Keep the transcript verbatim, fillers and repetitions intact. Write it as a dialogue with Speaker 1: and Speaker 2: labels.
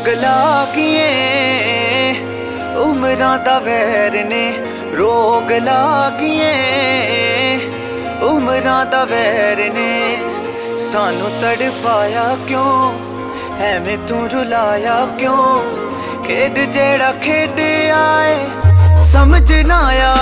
Speaker 1: रोग लागिए उमरां दा वैर ने, रोग लागिए उमरां दा वैर ने। सानू तड़फाया क्यों ऐवें तू रुलाया क्यों, खेड जेड़ा खेड आए समझ ना आया